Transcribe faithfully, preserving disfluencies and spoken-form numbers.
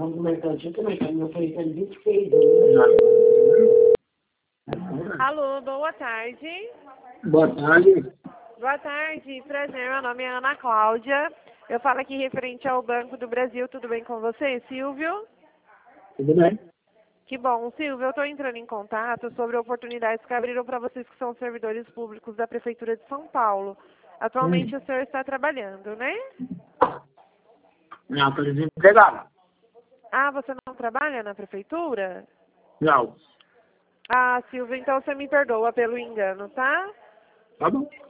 falando do mercantil, que o mercantil oferecendo vinte e seis. Alô, boa tarde. Boa tarde. Boa tarde, prazer, meu nome é Ana Cláudia. Eu falo aqui referente ao Banco do Brasil, tudo bem com você, Silvio? Tudo bem? Que bom, Silvio, eu estou entrando em contato sobre oportunidades que abriram para vocês que são servidores públicos da Prefeitura de São Paulo. Atualmente Hum. o senhor está trabalhando, né? Não, estou desempregado. Ah, você não trabalha na Prefeitura? Não. Ah, Silvio, então você me perdoa pelo engano, tá? Tá bom.